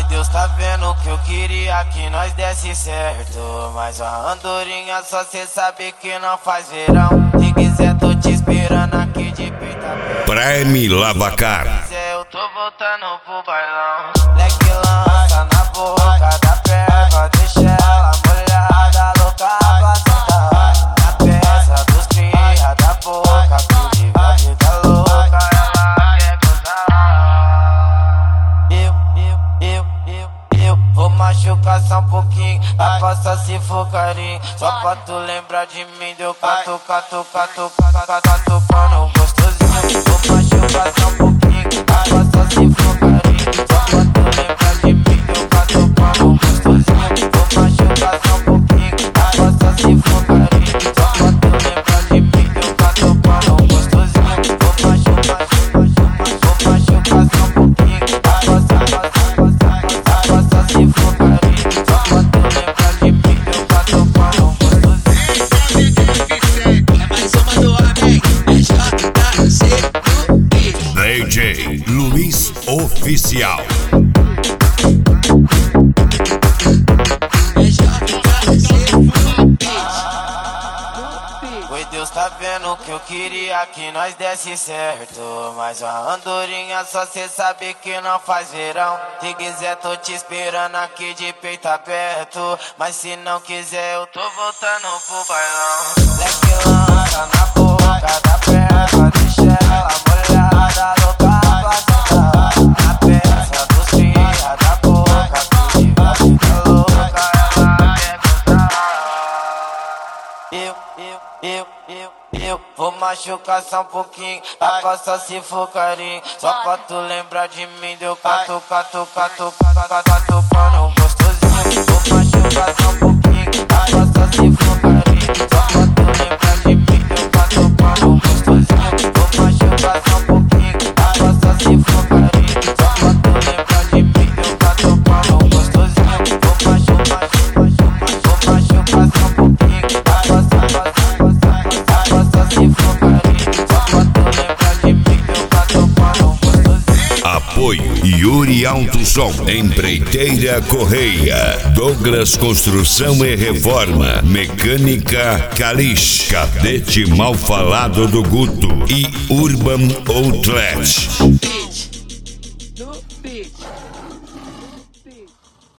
Deus tá vendo que eu queria que nós desse certo, mas a andorinha só cê sabe que não faz verão. Se quiser tô te esperando aqui de peito aberto. Prime Lavacar. Se quiser eu tô voltando pro bailão. Leque lança na boca da perva, deixa ela molhada, louca pra sentar. Na peça dos cria da boca, que vive a vida louca, ela quer gozar. Eu vou machucar só um pouquinho, vai passar se for carinho. Só pra tu lembrar de mim, deu catu, catu, catu, catu, pano gostosinho. Vou machucar só um pouquinho, vai passar se for carinho. Só pra tu lembrar de mim, deu catu, pano gostosinho. Vou machucar só um pouquinho, vai passar se for carinho. Só pra tu lembrar de mim, deu catu, pano gostosinho. Vou machucar só um pouquinho, vai passar se for carinho. Só pra tu lembrar de mim, deu catu, pano gostosinho. É mais uma do homem, é JC do beat. DJ Luiz Oficial. É JC do beat. Oi, Deus tá vendo que eu queria que nós desse certo, mas a andorinha só cê sabe que não faz verão. Se quiser tô te esperando aqui de peito aberto, mas se não quiser eu tô voltando pro bailão. Leque lança na boca da perva, deixa ela molhada, louca pra sentar. Na peça dos cria da boca, que vive a vida louca, ela quer gozar. Eu vou machucar só um pouquinho, vai passar se for carinho. Só pra tu lembrar de mim, deu catu, catu, catu, catu, pano gostosinho. Vou machucar só um pouquinho, vai passar se for carinho. Só pra tu lembrar de mim, deu catu, pano gostosinho. Vou machucar só um pouquinho, vai passar se for carinho. Só pra tu lembrar de mim, deu catu, pano gostosinho. Vou machucar só um pouquinho, vai passar se for carinho. Só pra tu lembrar de mim, deu catu, pano gostosinho. Apoio Yuri Alto Som, Empreiteira Correia, Douglas Construção e Reforma, Mecânica Kalish, Cadete Mal Falado do Guto e Urban Outlet.